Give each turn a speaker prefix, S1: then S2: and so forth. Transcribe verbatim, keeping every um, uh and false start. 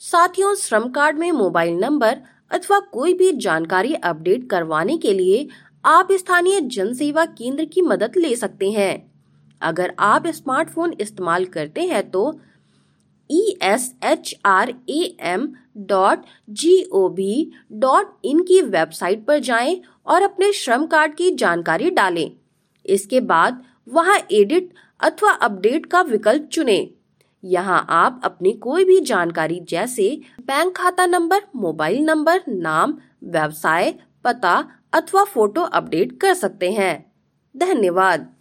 S1: साथियों, श्रम कार्ड में मोबाइल नंबर अथवा कोई भी जानकारी अपडेट करवाने के लिए आप स्थानीय जन सेवा केंद्र की मदद ले सकते हैं। अगर आप स्मार्टफोन इस्तेमाल करते हैं तो E S H R A M dot G O V dot in की वेबसाइट पर जाएं और अपने श्रम कार्ड की जानकारी डालें। इसके बाद वहां एडिट अथवा अपडेट का विकल्प चुनें। यहाँ आप अपनी कोई भी जानकारी जैसे बैंक खाता नंबर, मोबाइल नंबर, नाम, व्यवसाय, पता अथवा फोटो अपडेट कर सकते हैं। धन्यवाद।